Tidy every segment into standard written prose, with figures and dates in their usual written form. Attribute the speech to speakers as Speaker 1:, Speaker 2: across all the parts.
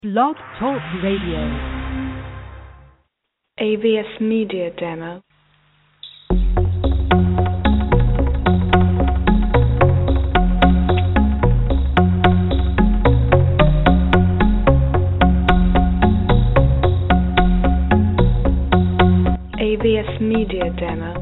Speaker 1: Blog Talk Radio.
Speaker 2: AVS Media Demo. AVS Media Demo.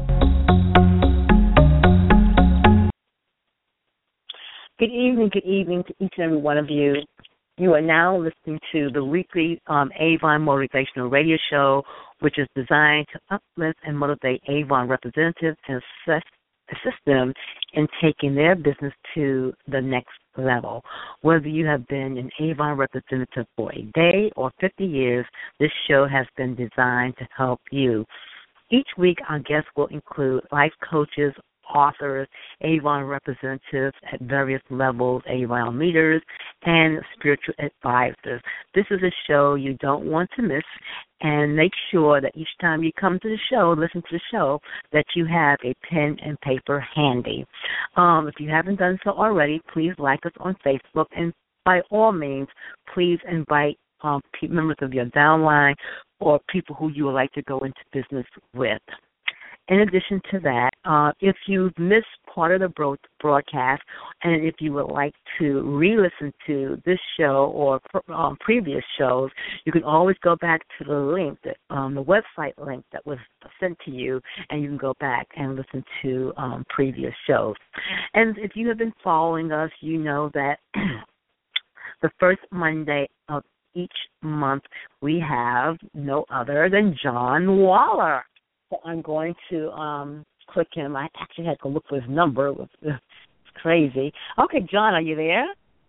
Speaker 3: Good evening to each and every one of you. You are now listening to the weekly Avon Motivational Radio Show, which is designed to uplift and motivate Avon representatives and assist them in taking their business to the next level. Whether you have been an Avon representative for a day or 50 years, this show has been designed to help you. Each week, our guests will include life coaches, authors, Avon representatives at various levels, Avon leaders, and spiritual advisors. This is a show you don't want to miss, and make sure that each time you come to the show, listen to the show, that you have a pen and paper handy. If you haven't done so already, please like us on Facebook, and by all means, please invite members of your downline or people who you would like to go into business with. In addition to that, if you've missed part of the broadcast, and if you would like to re-listen to this show or previous shows, you can always go back to the link, the website link that was sent to you, and you can go back and listen to previous shows. And if you have been following us, you know that the first Monday of each month we have no other than John Waller. So I'm going to click him. I actually had to look for his number. It's crazy. Okay, John, are you there?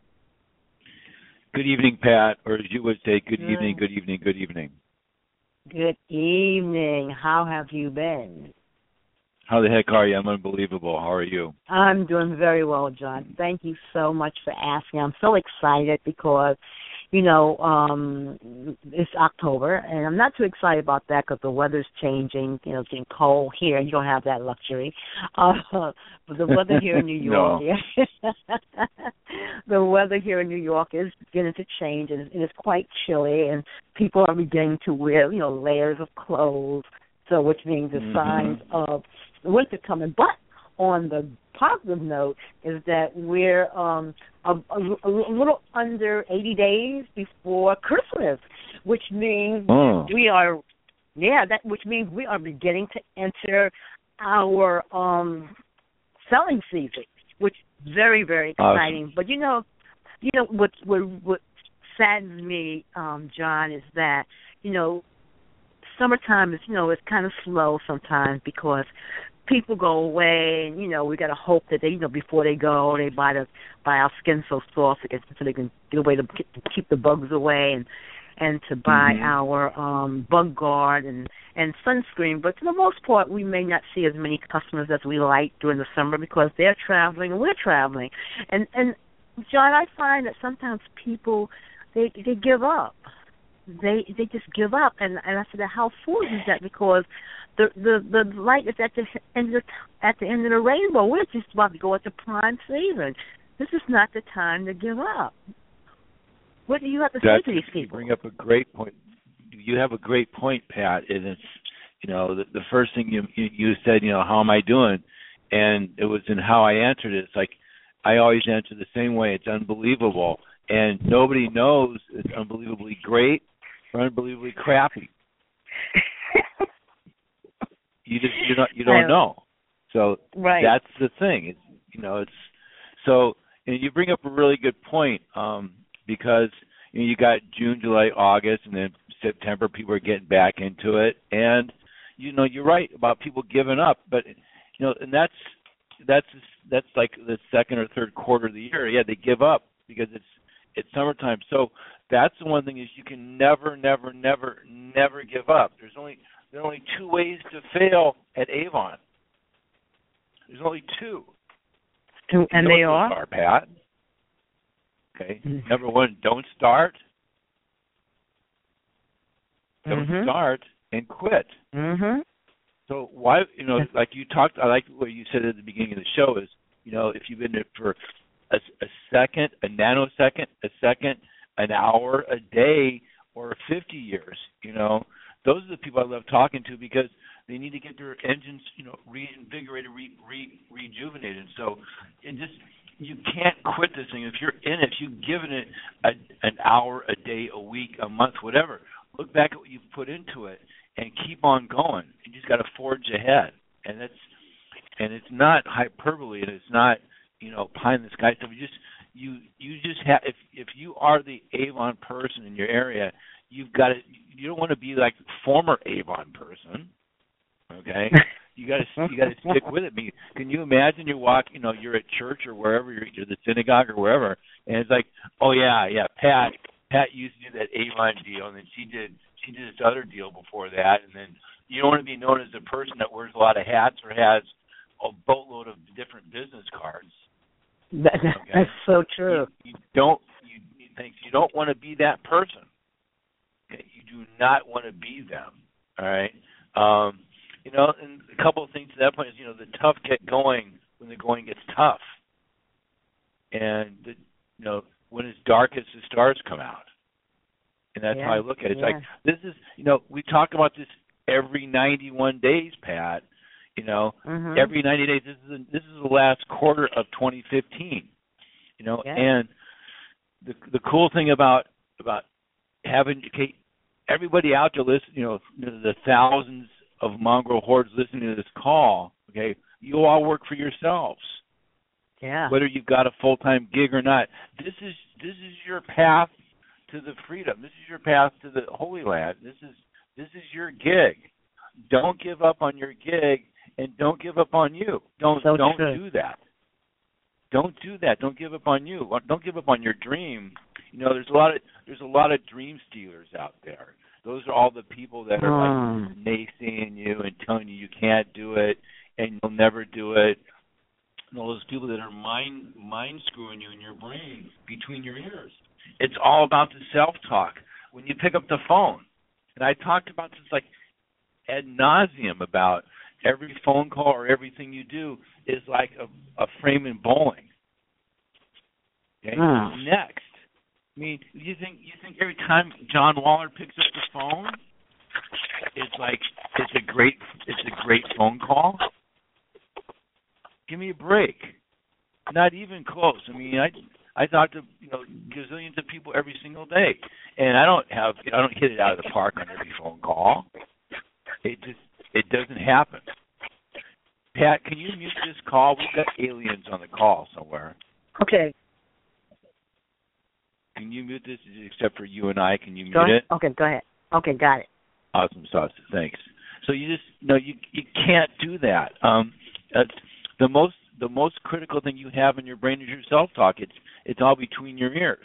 Speaker 4: Good evening, Pat, or as you would say, good evening, good evening, good evening.
Speaker 3: Good evening. How have you been?
Speaker 4: How the heck are you? I'm unbelievable. How are you?
Speaker 3: I'm doing very well, John. Thank you so much for asking. I'm so excited because, you know, it's October, and I'm not too excited about that because the weather's changing. You know, it's getting cold here. You don't have that luxury. But the weather here in New York, the weather here in New York is beginning to change, and it's quite chilly, and people are beginning to wear, you know, layers of clothes, so which means the signs of winter coming. But on the positive note is that we're a little under 80 days before Christmas, which means which means we are beginning to enter our selling season, which is very, very exciting. Awesome. But you know what saddens me, John, is that, you know, summertime is, you know, it's kind of slow sometimes because people go away, and, you know, we got to hope that they, you know, before they go, they buy our Skin So Soft so they can get away to keep the bugs away, and to buy our bug guard and sunscreen. But for the most part, we may not see as many customers as we like during the summer because they're traveling and we're traveling. And John, I find that sometimes people they give up. They just give up, and I said, how foolish is that? Because the light is at the end of the rainbow. We're just about to go into prime season. This is not the time to give up. What do you have to say to these people?
Speaker 4: You bring up a great point. You have a great point, Pat. And it's, you know, the first thing you said, you know, how am I doing? And it was in how I answered it. It's like I always answer the same way. It's unbelievable, and nobody knows it's unbelievably great or unbelievably crappy. You don't know. So that's the thing. It's, you know, it's so. And you bring up a really good point because, you know, you got June, July, August, and then September. People are getting back into it, and, you know, you're right about people giving up. But, you know, and that's like the second or third quarter of the year. Yeah, they give up because it's summertime. So that's the one thing is you can never give up. There are only two ways to fail at Avon. There's only two.
Speaker 3: And they are?
Speaker 4: Pat. Okay. Number one, don't start. Don't start and quit. So why, you know, like you talked, I like what you said at the beginning of the show is, you know, if you've been there for a second, a nanosecond, a second, an hour a day or 50 years. Those are the people I love talking to because they need to get their engines, reinvigorated, rejuvenated. So you can't quit this thing. If you're in it, if you've given it an hour, a day, a week, a month, whatever, look back at what you've put into it and keep on going. You just got to forge ahead. And it's not hyperbole, and it's not, pie in the sky stuff. You just have, if you are the Avon person in your area, you don't want to be like the former Avon person. Okay? You got to stick with it. Can you imagine you're at church or wherever you're the synagogue or wherever, and it's like, oh yeah, Pat used to do that Avon deal, and then she did this other deal before that, and then you don't want to be known as the person that wears a lot of hats or has a boatload of different business cards.
Speaker 3: That's so true.
Speaker 4: You don't want to be that person. Okay? You do not want to be them. All right. And a couple of things to that point is, the tough get going when the going gets tough, and when it's darkest, the stars come out, and that's how I look at it. It's like this is, we talk about this every 91 days, Pat. Every 90 days. This is the last quarter of 2015. And the cool thing about having everybody out there listening, the thousands of mongrel hordes listening to this call, okay, you all work for yourselves.
Speaker 3: Yeah.
Speaker 4: Whether you've got a full-time gig or not, this is your path to the freedom. This is your path to the Holy Land. This is your gig. Don't give up on your gig, and don't give up on you. Don't do that. Don't do that. Don't give up on you. Don't give up on your dream. There's a lot of dream stealers out there. Those are all the people that are like naysaying you and telling you can't do it and you'll never do it. And all those people that are mind screwing you in your brain between your ears. It's all about the self-talk. When you pick up the phone, and I talked about this like ad nauseum about every phone call or everything you do is like a frame in bowling. Okay? Next. You think every time John Waller picks up the phone, it's a great phone call? Give me a break. Not even close. I talk to gazillions of people every single day, and I don't hit it out of the park on every phone call. It doesn't happen. Pat, can you mute this call? We've got aliens on the call somewhere.
Speaker 3: Okay.
Speaker 4: Can you mute this except for you and I? Can you mute it?
Speaker 3: Okay, go ahead. Okay, got it.
Speaker 4: Awesome sauce. Thanks. So you just you can't do that. The most critical thing you have in your brain is your self-talk. It's all between your ears.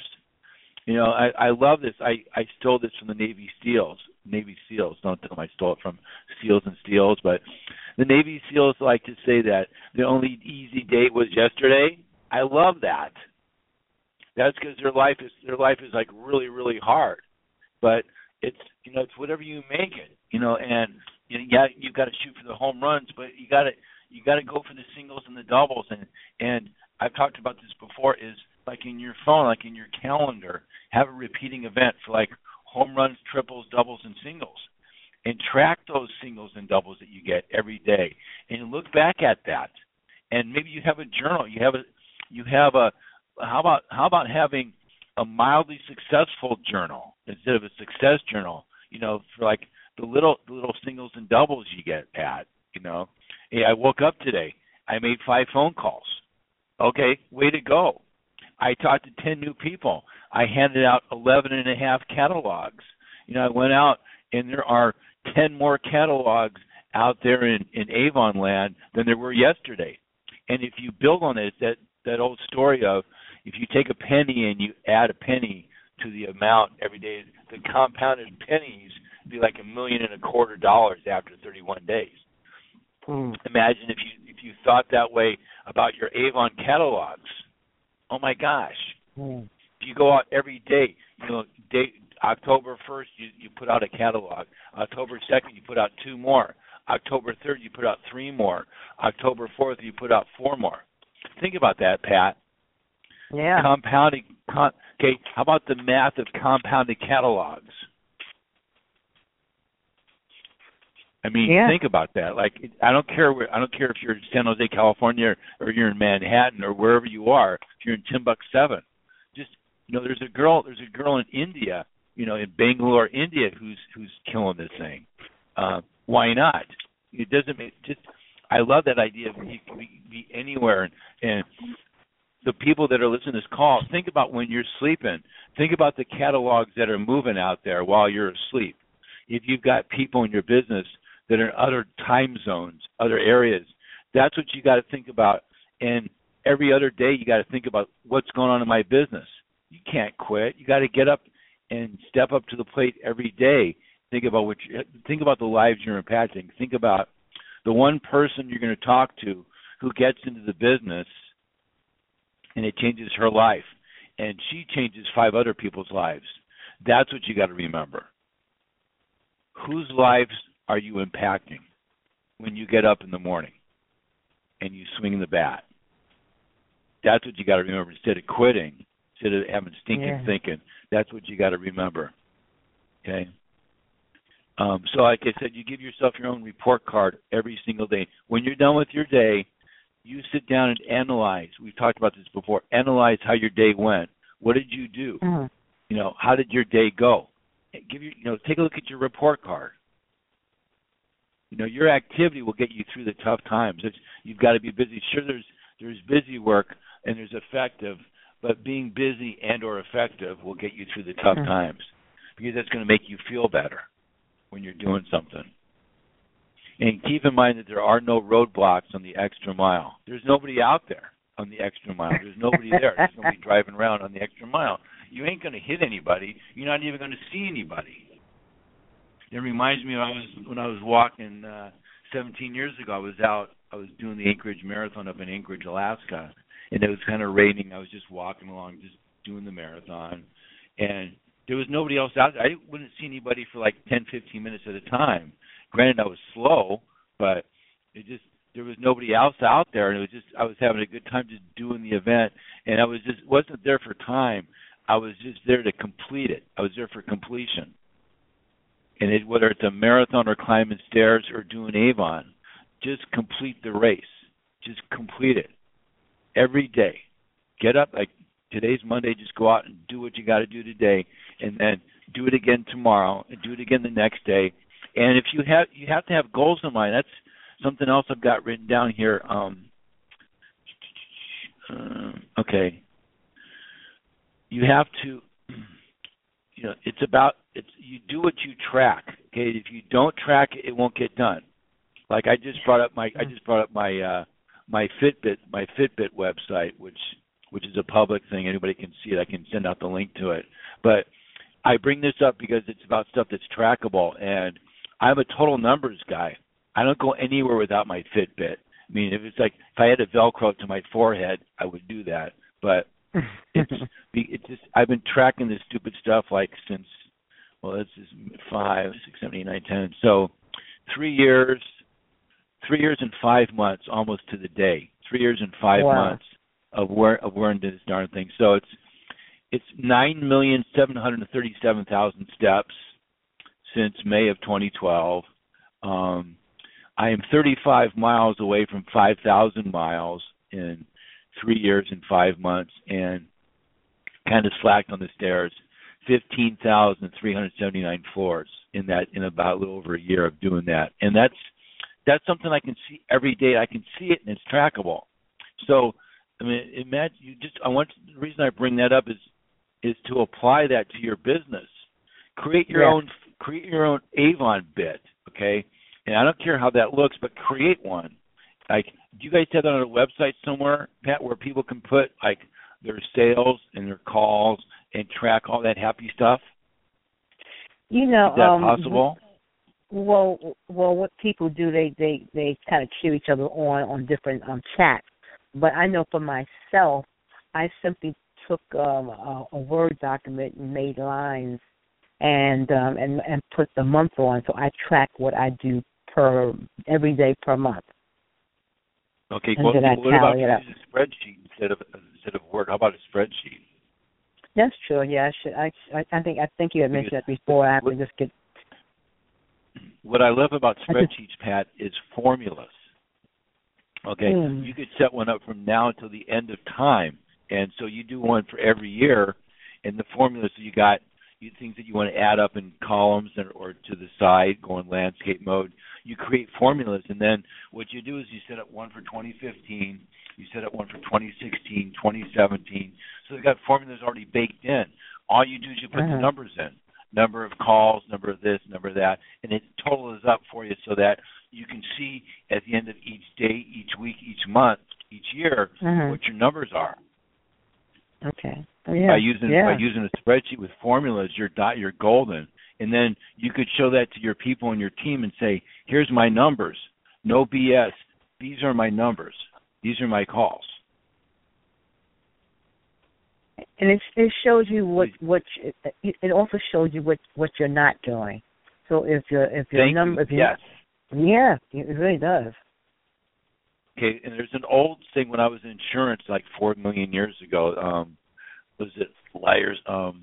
Speaker 4: I love this. I stole this from the Navy SEALs. Don't tell them I stole it from SEALs and SEALs, but the Navy SEALs like to say that the only easy day was yesterday. I love that. That's because their life is like really, really hard. But it's whatever you make it. And you've got to shoot for the home runs, but you got to go for the singles and the doubles. And I've talked about this before. Is like in your phone, like in your calendar, have a repeating event for like home runs, triples, doubles, and singles, and track those singles and doubles that you get every day, and look back at that. And maybe you have a journal. You have a how about having a mildly successful journal instead of a success journal? For like the little singles and doubles you get at. Hey, I woke up today. I made 5 phone calls. Okay, way to go. I talked to 10 new people. I handed out 11 and a half catalogs. I went out, and there are 10 more catalogs out there in Avon land than there were yesterday. And if you build on it, that old story of if you take a penny and you add a penny to the amount every day, the compounded pennies be like $1.25 million after 31 days. Imagine if you thought that way about your Avon catalogs. Oh my gosh! If you go out every day, October 1st you put out a catalog. October 2nd you put out 2 more. October 3rd you put out 3 more. October 4th you put out 4 more. Think about that, Pat.
Speaker 3: Yeah.
Speaker 4: Okay, how about the math of compounded catalogs? I mean, think about that. Like, I don't care if you're in San Jose, California, or you're in Manhattan, or wherever you are. If you're in Timbuk 7, just there's a girl in India, in Bangalore, India, who's killing this thing. Why not? It doesn't make just. I love that idea of you can be anywhere, and the people that are listening to this call, think about when you're sleeping. Think about the catalogs that are moving out there while you're asleep. If you've got people in your business that are in other time zones, other areas, that's what you got to think about. And every other day, you got to think about what's going on in my business. You can't quit. You got to get up and step up to the plate every day. Think about the lives you're impacting. Think about the one person you're going to talk to who gets into the business and it changes her life, and she changes 5 other people's lives. That's what you got to remember. Whose lives are you impacting when you get up in the morning and you swing the bat? That's what you got to remember. Instead of quitting, instead of having stinking thinking, that's what you got to remember. Okay? So like I said, you give yourself your own report card every single day. When you're done with your day, you sit down and analyze. We've talked about this before. Analyze how your day went. What did you do? Mm-hmm. How did your day go? Take a look at your report card. Your activity will get you through the tough times. You've got to be busy. Sure, there's busy work and there's effective, but being busy and or effective will get you through the tough times, because that's going to make you feel better when you're doing something. And keep in mind that there are no roadblocks on the extra mile. There's nobody out there on the extra mile. There's nobody there. There's nobody driving around on the extra mile. You ain't going to hit anybody. You're not even going to see anybody. It reminds me of when I was walking 17 years ago. I was doing the Anchorage Marathon up in Anchorage, Alaska, and it was kind of raining. I was just walking along, just doing the marathon, and there was nobody else out there. I wouldn't see anybody for like 10, 15 minutes at a time. Granted, I was slow, but there was nobody else out there, and I was having a good time just doing the event, and I wasn't there for time. I was just there to complete it. I was there for completion. And whether it's a marathon or climbing stairs or doing Avon, just complete the race. Just complete it every day. Get up, like today's Monday, just go out and do what you got to do today, and then do it again tomorrow, and do it again the next day. And if you have to have goals in mind. That's something else I've got written down here. Okay. You have to, you do what you track. Okay, if you don't track it, it won't get done. Like I just brought up my Fitbit website, which is a public thing. Anybody can see it. I can send out the link to it. But I bring this up because it's about stuff that's trackable, and I'm a total numbers guy. I don't go anywhere without my Fitbit. I mean, if I had a Velcro to my forehead, I would do that. But it's just I've been tracking this stupid stuff since this is 5, 6, 7, 8, 9, 10. So 3 years and 5 months, almost to the day. 3 years and 5 months of wearing this darn thing. So it's 9,737,000 steps since May of 2012. I am 35 miles away from 5,000 miles in 3 years and 5 months, and kind of slacked on the stairs. 15,379 floors in about a little over a year of doing that, and that's something I can see every day. I can see it, and it's trackable. So, I mean, imagine the reason I bring that up is to apply that to your business. Create your own Avon bit, okay? And I don't care how that looks, but create one. Like, do you guys have that on a website somewhere, Pat, where people can put their sales and their calls and track all that happy stuff? Is that possible?
Speaker 3: Well, what people do, they kind of cheer each other on different chats. But I know for myself, I simply took a Word document and made lines and put the month on, so I track what I do every day per month.
Speaker 4: Okay, what about using a spreadsheet instead of Word? How about a spreadsheet?
Speaker 3: That's true. Yeah, I think you had mentioned that before. I have to just get.
Speaker 4: What I love about spreadsheets, Pat, is formulas. Okay, you could set one up from now until the end of time, and so you do one for every year, and the formula. So you got things that you want to add up in columns or to the side, go in landscape mode. You create formulas, and then what you do is you set up one for 2015, you set up one for 2016, 2017. So they've got formulas already baked in. All you do is you put the numbers in. Number of calls, number of this, number of that, and it totals up for you so that you can see at the end of each day, each week, each month, each year what your numbers are.
Speaker 3: Okay.
Speaker 4: By using a spreadsheet with formulas, you're golden. And then you could show that to your people and your team and say, here's my numbers. No BS. These are my numbers. These are my calls.
Speaker 3: And it shows you it also shows you what you're not doing. So if yes, it really does.
Speaker 4: Okay, and there's an old thing when I was in insurance like 4 million years ago. Was it liars?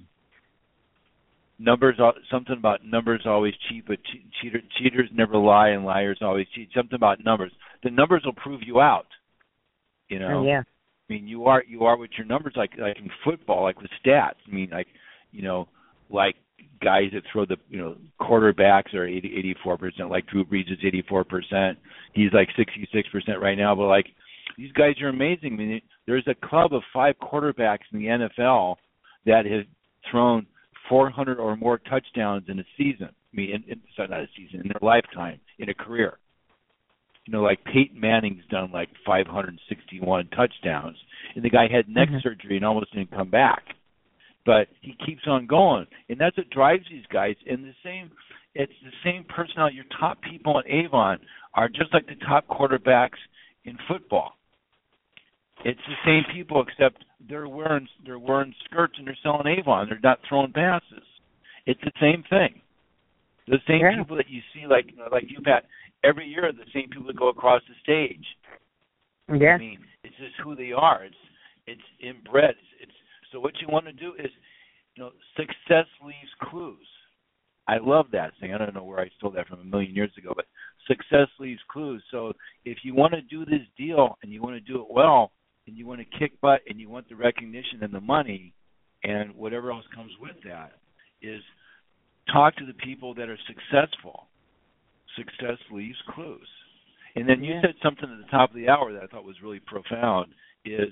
Speaker 4: Numbers, something about numbers always cheat, but cheaters never lie, and liars always cheat. Something about numbers. The numbers will prove you out. You know.
Speaker 3: Oh, yeah.
Speaker 4: I mean, you are what your numbers like in football, like with stats. I mean, like guys that throw the quarterbacks are 84%. Like Drew Brees is 84%. He's like 66% right now. But like these guys are amazing. I mean, there's a club of 5 quarterbacks in the NFL that have thrown 400 or more touchdowns in a season. I mean, not a season, in their lifetime, in a career. Like Peyton Manning's done like 561 touchdowns, and the guy had neck surgery and almost didn't come back. But he keeps on going, and that's what drives these guys. And it's the same personality. Your top people in Avon are just like the top quarterbacks in football. It's the same people, except they're wearing skirts and they're selling Avon. They're not throwing passes. It's the same thing. The same people that you see, like you, Pat. Every year, the same people that go across the stage.
Speaker 3: Yeah.
Speaker 4: I mean, it's just who they are. It's inbred. So what you want to do is, success leaves clues. I love that thing. I don't know where I stole that from a million years ago, but success leaves clues. So if you want to do this deal and you want to do it well and you want to kick butt and you want the recognition and the money and whatever else comes with that, is talk to the people that are successful. Success leaves clues. And then you said something at the top of the hour that I thought was really profound is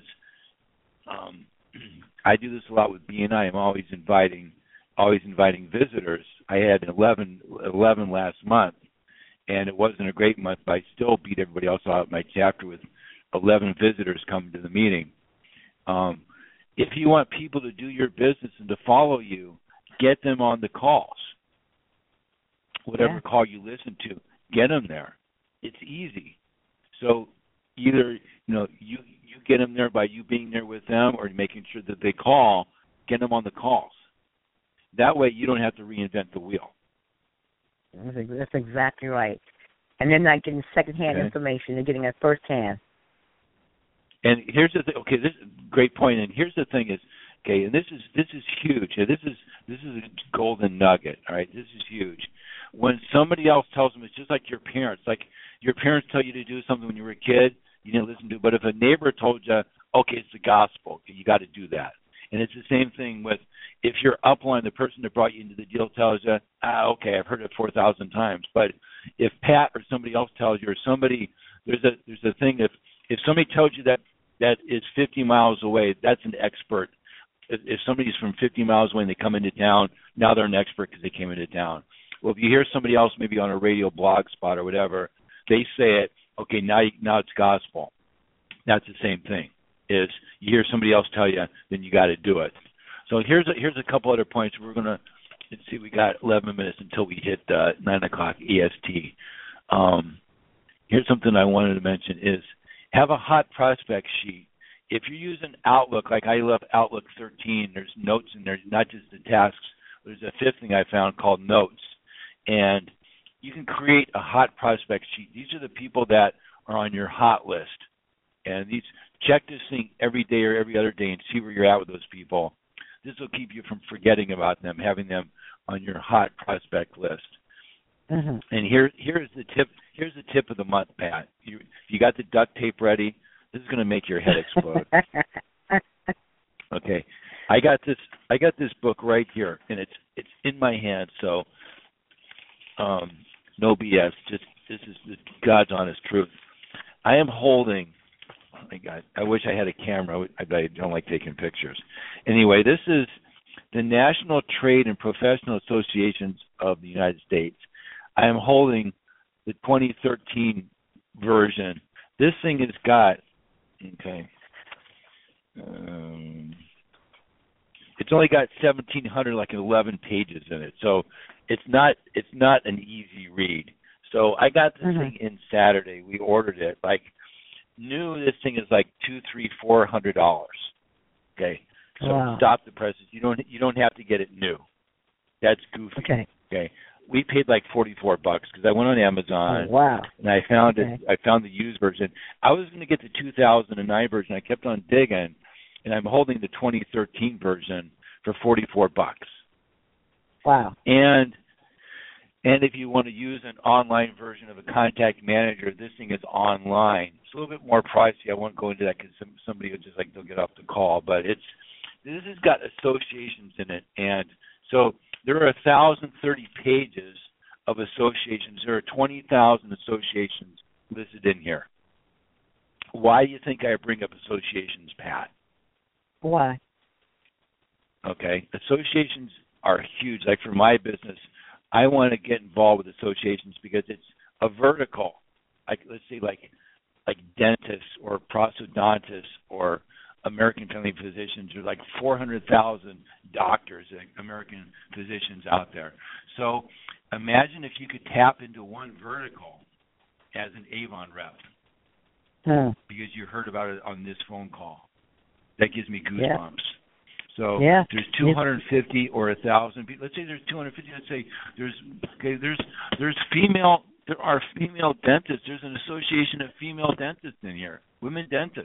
Speaker 4: I do this a lot with BNI. I'm always inviting visitors. I had 11 last month, and it wasn't a great month, but I still beat everybody else out of my chapter with 11 visitors coming to the meeting. If you want people to do your business and to follow you, get them on the calls. Whatever call you listen to, get them there. It's easy. So either you get them there by you being there with them, or making sure that they call. Get them on the calls. That way, you don't have to reinvent the wheel.
Speaker 3: That's exactly right. And they're not getting secondhand information; they're getting it firsthand.
Speaker 4: And here's the thing. Okay, this is a great point. And here's the thing: and this is huge. This is a golden nugget. All right, this is huge. When somebody else tells them, it's just like your parents. Like your parents tell you to do something when you were a kid, you didn't listen to it. But if a neighbor told you, okay, it's the gospel, you got to do that. And it's the same thing with if your upline, the person that brought you into the deal, tells you, okay, I've heard it 4,000 times. But if Pat or somebody else tells you, or somebody, there's a thing. If somebody tells you that is 50 miles away, that's an expert. If somebody's from 50 miles away and they come into town, now they're an expert because they came into town. Well, if you hear somebody else maybe on a radio blog spot or whatever, they say it, okay, now it's gospel. That's the same thing. Is you hear somebody else tell you, then you got to do it. So here's a couple other points. We're going to, let's see, we got 11 minutes until we hit 9 o'clock EST. Here's something I wanted to mention is have a hot prospect sheet. If you're using Outlook, like I love Outlook 13, there's notes in there, not just the tasks. There's a fifth thing I found called notes. And you can create a hot prospect sheet. These are the people that are on your hot list. And check this thing every day or every other day and see where you're at with those people. this will keep you from forgetting about them, having them on your hot prospect list.
Speaker 3: Mm-hmm.
Speaker 4: And here's the tip. Here's the tip of the month, Pat. You got the duct tape ready. This is going to make your head explode. Okay, I got this book right here, and it's in my hand. So, no BS. Just this is God's honest truth. I am holding. Oh my God! I wish I had a camera. I don't like taking pictures. Anyway, this is the National Trade and Professional Associations of the United States. I am holding the 2013 version. This thing has got, okay, it's only got 1,711 pages in it, so it's not an easy read. So I got this thing in Saturday. We ordered it. Like new, this thing is like $200-$400. Okay, so
Speaker 3: wow.
Speaker 4: Stop the presses. You don't have to get it new. That's goofy. Okay. We paid like $44 because I went on Amazon.
Speaker 3: Oh, wow.
Speaker 4: And I found it. I found the used version. I was going to get the 2009 version. I kept on digging, and I'm holding the 2013 version for $44.
Speaker 3: Wow.
Speaker 4: And if you want to use an online version of a Contact Manager, this thing is online. It's a little bit more pricey. I won't go into that because somebody will just they'll get off the call. But this has got associations in it, and so there are 1,030 pages of associations. There are 20,000 associations listed in here. Why do you think I bring up associations, Pat?
Speaker 3: Why?
Speaker 4: Okay. Associations are huge. Like for my business, I want to get involved with associations because it's a vertical. Like let's say like dentists or prosthodontists or American Family Physicians. There's like 400,000 doctors and American physicians out there. So imagine if you could tap into one vertical as an Avon rep because you heard about it on this phone call. That gives me goosebumps.
Speaker 3: Yeah.
Speaker 4: So there's 250 or 1,000 people. Let's say there's 250. Let's say there's female. There are female dentists. There's an association of female dentists in here. Women dentists.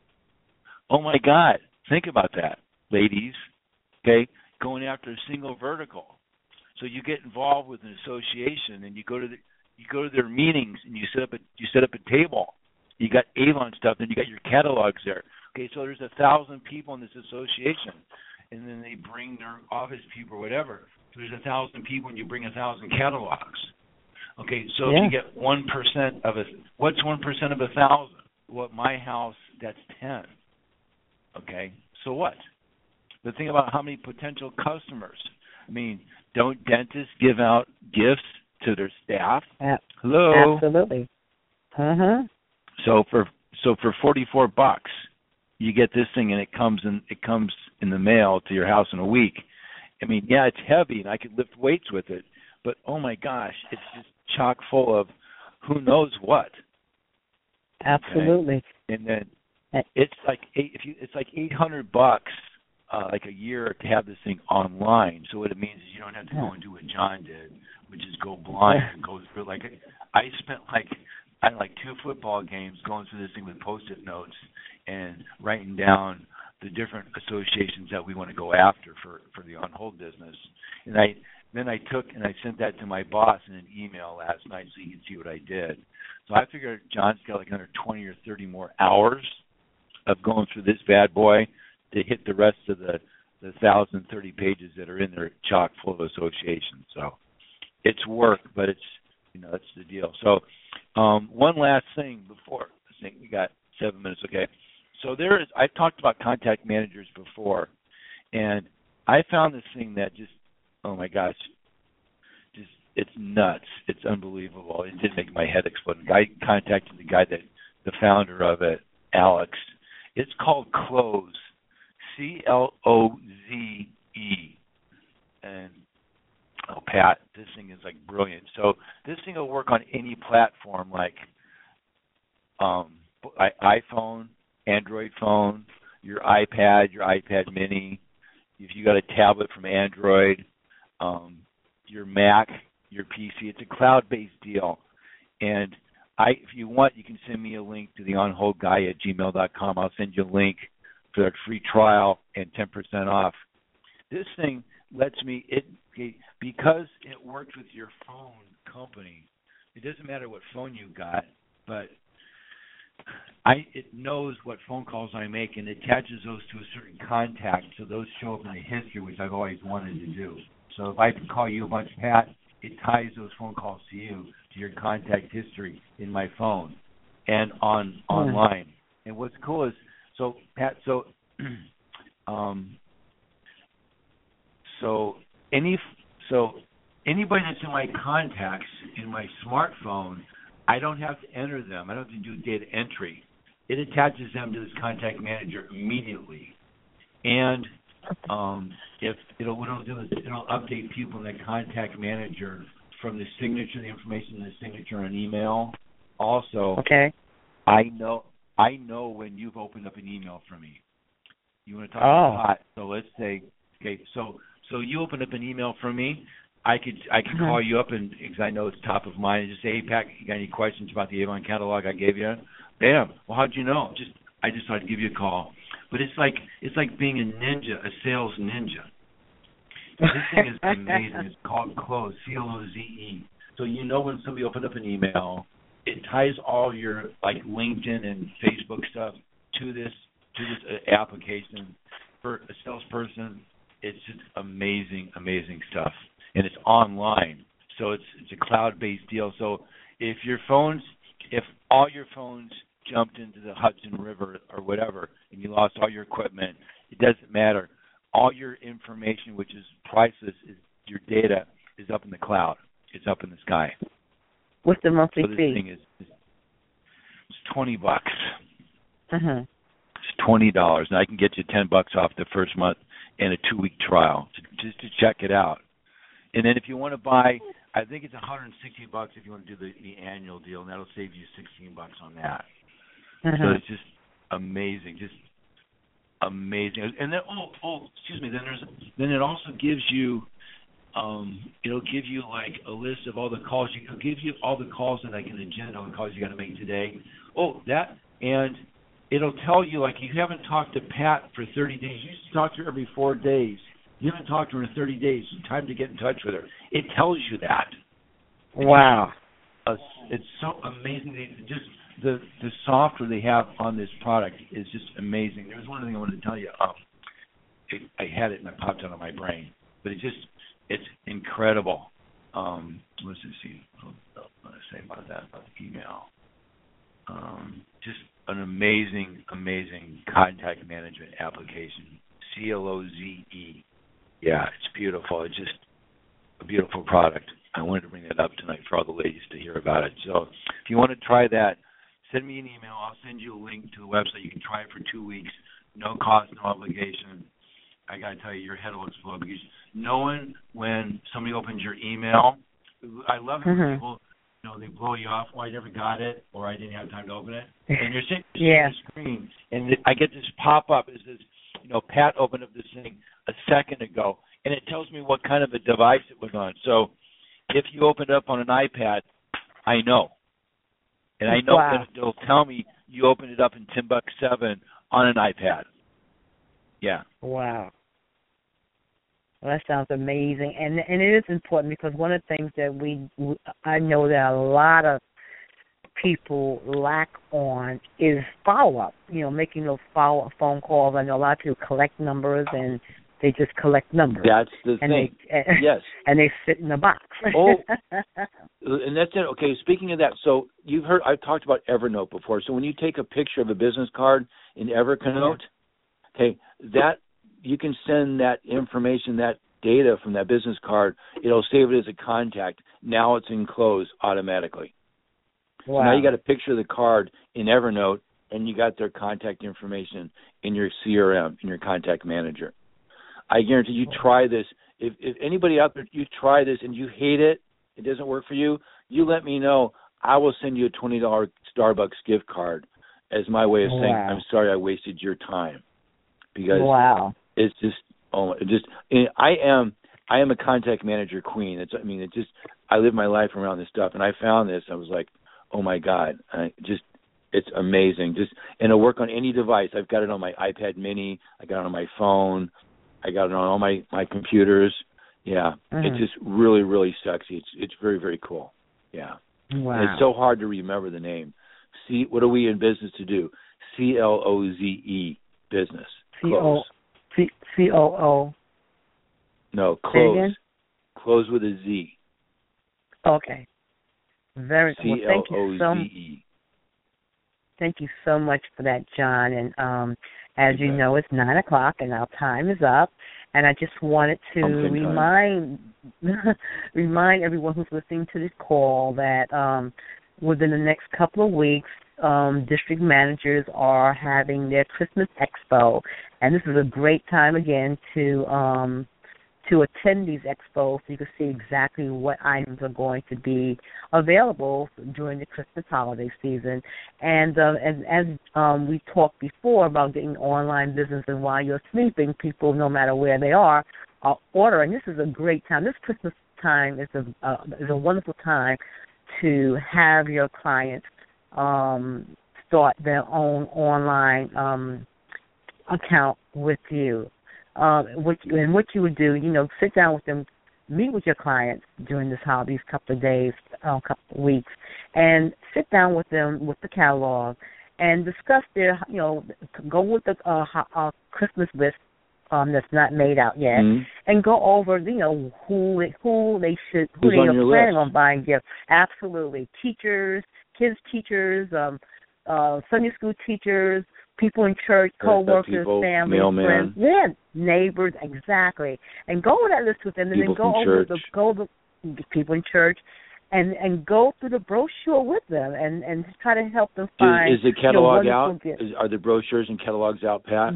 Speaker 4: Oh my God! Think about that, ladies. Okay, going after a single vertical. So you get involved with an association, and you go to their meetings, and you set up a table. You got Avon stuff, and you got your catalogs there. Okay, so there's 1,000 people in this association, and then they bring their office people or whatever. So there's 1,000 people, and you bring 1,000 catalogs. Okay, so if you get 1% of what's 1% of 1,000? Well, at my house, that's 10. Okay, so what? But think about how many potential customers. I mean, don't dentists give out gifts to their staff? Hello.
Speaker 3: Absolutely.
Speaker 4: So for $44, you get this thing, and it comes in the mail to your house in a week. I mean, yeah, it's heavy, and I could lift weights with it, but oh my gosh, it's just chock full of who knows what.
Speaker 3: Absolutely.
Speaker 4: Okay? And then it's like $800 like a year to have this thing online. So what it means is you don't have to go and do what John did, which is go blind and go through. Like I spent like 2 football games going through this thing with Post-it notes and writing down the different associations that we want to go after for the On Hold business. And I took and I sent that to my boss in an email last night so you can see what I did. So I figured John's got like another 20 or 30 more hours of going through this bad boy to hit the rest of the 1,030 pages that are in there chock full of associations. So it's work, but it's that's the deal. So one last thing before I think we got 7 minutes. Okay. So I've talked about Contact Managers before, and I found this thing that just, oh my gosh, just it's nuts. It's unbelievable. It did make my head explode. I contacted the founder of it, Alex. It's called Cloze, Cloze. And oh, Pat, this thing is like brilliant. So this thing will work on any platform, like iPhone, Android phone, your iPad Mini. If you got a tablet from Android, your Mac, your PC, it's a cloud-based deal. And if you want, you can send me a link to the onholdguy@gmail.com. I'll send you a link for that free trial and 10% off. this thing lets me because it works with your phone company. It doesn't matter what phone you got, but it knows what phone calls I make and attaches those to a certain contact, so those show up in the history, which I've always wanted to do. So if I can call you a bunch, Pat, it ties those phone calls to you, to your contact history in my phone and online. And what's cool is, so Pat, anybody that's in my contacts in my smartphone, I don't have to enter them. I don't have to do data entry. It attaches them to this contact manager immediately. And if it'll update people in the contact manager from the signature, the information in the signature on email. Also,
Speaker 3: okay.
Speaker 4: I know when you've opened up an email for me. You want to talk about hot? So let's say, okay, so you open up an email from me. I could call you up because I know it's top of mind and just say, hey, Pat, you got any questions about the Avon catalog I gave you? Bam. Well, how'd you know? I just thought I'd give you a call. But it's like being a ninja, a sales ninja. This thing is amazing. It's called Cloze, C-L-O-Z-E. So you know when somebody opened up an email, it ties all your like LinkedIn and Facebook stuff to this application. For a salesperson, it's just amazing stuff. And it's online, so it's a cloud-based deal. So if all your phones jumped into the Hudson River or whatever, and you lost all your equipment, it doesn't matter. All your information, which is priceless, your data is up in the cloud. It's up in the sky.
Speaker 3: What's the monthly fee?
Speaker 4: So this thing it's $20.
Speaker 3: Uh-huh.
Speaker 4: It's $20, and I can get you $10 off the first month and a 2-week trial just to check it out. And then if you want to buy, I think it's $160 if you want to do the annual deal, and that'll save you $16 on that.
Speaker 3: Uh-huh.
Speaker 4: So it's just amazing, And then excuse me. Then it also gives you, it'll give you like a list of all the calls. It'll give you all the calls that I can agenda on the calls you got to make today. And it'll tell you like you haven't talked to Pat for 30 days. You used to talk to her every 4 days. You haven't talked to her in 30 days. Time to get in touch with her. It tells you that.
Speaker 3: Wow.
Speaker 4: It's so amazing. The software they have on this product is just amazing. There was one thing I wanted to tell you. I had it and it popped out of my brain. But it's incredible. Let's just see what I say about that, about the email. Just an amazing contact management application. Cloze. Yeah, it's beautiful. It's just a beautiful product. I wanted to bring that up tonight for all the ladies to hear about it. So if you want to try that, send me an email. I'll send you a link to the website. You can try it for 2 weeks. No cost, no obligation. I got to tell you, your head will explode because knowing when somebody opens your email, I love it when people, they blow you off. Well, I never got it, or I didn't have time to open it. And you're sitting on the screen, and I get this pop-up. It says, Pat opened up this thing a second ago, and it tells me what kind of a device it was on. So if you open it up on an iPad, I know. And I know that it'll tell me you opened it up in Timbuk 7 on an iPad. Yeah.
Speaker 3: Wow. Well, that sounds amazing. And it is important because one of the things that I know that a lot of people lack on is follow-up, making those follow-up phone calls. I know a lot of people collect numbers and they just collect numbers.
Speaker 4: That's the thing. Yes.
Speaker 3: And they sit in a box.
Speaker 4: And that's it. Okay, speaking of that, so you've heard, I've talked about Evernote before. So when you take a picture of a business card in Evernote, okay, that you can send that information, that data from that business card, it'll save it as a contact. Now it's in Cloze automatically.
Speaker 3: Wow.
Speaker 4: So now you got a picture of the card in Evernote, and you got their contact information in your CRM, in your contact manager. I guarantee you try this. If anybody out there, you try this and you hate it, it doesn't work for you, you let me know. I will send you a $20 Starbucks gift card as my way of saying, I'm sorry I wasted your time. Because it's just, I am a contact manager queen. I live my life around this stuff, and I found this. I was like, oh my God, it's amazing. And it'll work on any device. I've got it on my iPad Mini. I got it on my phone. I got it on all my computers. Yeah, it's just really, really sexy. It's very, very cool. Yeah.
Speaker 3: Wow.
Speaker 4: And it's so hard to remember the name. What are we in business to do? CLOZE, business. Close.
Speaker 3: COO.
Speaker 4: No, close. Close with a Z.
Speaker 3: Okay. Very cool.
Speaker 4: CLOZE.
Speaker 3: Thank you so much for that, John. And as you know, it's 9 o'clock and our time is up. And I just wanted to remind everyone who's listening to this call that within the next couple of weeks, district managers are having their Christmas Expo, and this is a great time again to attend these expos so you can see exactly what items are going to be available during the Christmas holiday season. And as we talked before about getting online business, and while you're sleeping, people, no matter where they are ordering. This is a great time. This Christmas time is a wonderful time to have your clients start their own online account with you. What you would do, sit down with them, meet with your clients during these couple of days, couple of weeks, and sit down with them with the catalog and discuss their, go with the Christmas list that's not made out yet, and go over, who they are planning on buying gifts. Absolutely, teachers, kids teachers, Sunday school teachers, people in church, co-workers, family, friends, neighbors, exactly. And go over that list with them, and then go over the people in church, and go through the brochure with them, and try to help them find.
Speaker 4: Is the catalog out? Are the brochures and catalogs out, Pat?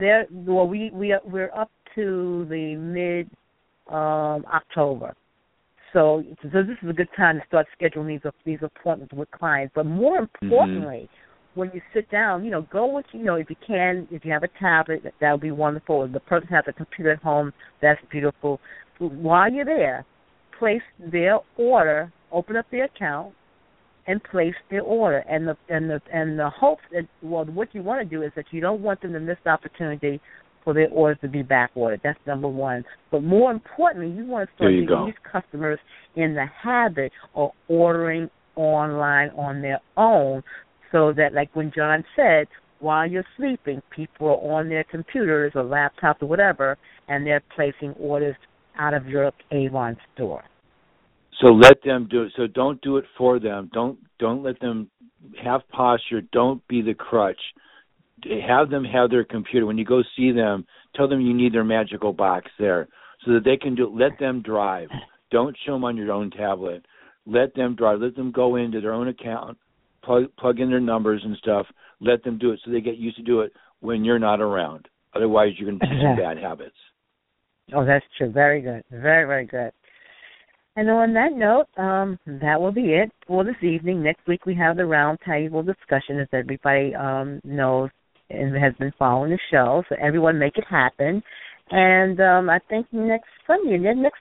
Speaker 3: We're up to the mid October. So this is a good time to start scheduling these appointments with clients. But more importantly, when you sit down, go with, if you can, if you have a tablet, that would be wonderful. If the person has a computer at home, that's beautiful. While you're there, place their order, open up their account, and place their order. And the hopes that, what you want to do is that you don't want them to miss the opportunity for their orders to be back ordered. That's number one. But more importantly, you want to start getting these customers in the habit of ordering online on their own, so that, like when John said, while you're sleeping, people are on their computers or laptops or whatever, and they're placing orders out of your Avon store.
Speaker 4: So let them do it. So don't do it for them. Don't let them have posture. Don't be the crutch. Have them have their computer. When you go see them, tell them you need their magical box there so that they can do it. Let them drive. Don't show them on your own tablet. Let them drive. Let them go into their own account, plug in their numbers and stuff. Let them do it so they get used to do it when you're not around. Otherwise, you're going to teach them bad habits.
Speaker 3: Oh, that's true. Very good. Very, very good. And on that note, that will be it for this evening. Next week we have the roundtable discussion, as everybody knows and has been following the show. So everyone make it happen. And I think next Sunday,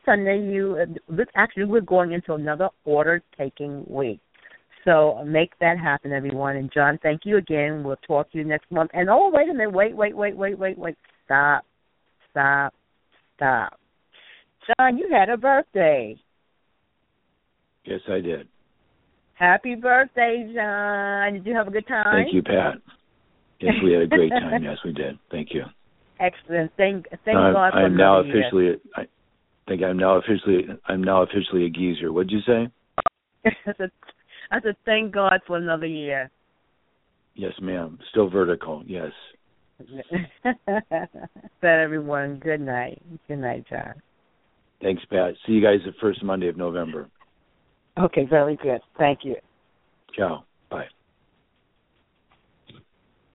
Speaker 3: we're going into another order-taking week. So make that happen, everyone. And, John, thank you again. We'll talk to you next month. And, wait a minute. Wait. Stop. John, you had a birthday.
Speaker 4: Yes, I did.
Speaker 3: Happy birthday, John. Did you have a good time?
Speaker 4: Thank you, Pat. Yes, we had a great time. Yes, we did. Thank you.
Speaker 3: Excellent. Thank God for another year.
Speaker 4: I'm now officially a geezer. What'd you say?
Speaker 3: I said, thank God for another year.
Speaker 4: Yes, ma'am. Still vertical. Yes.
Speaker 3: Bet everyone. Good night. Good night, John.
Speaker 4: Thanks, Pat. See you guys the first Monday of November.
Speaker 3: Okay, very good. Thank you.
Speaker 4: Ciao. Bye.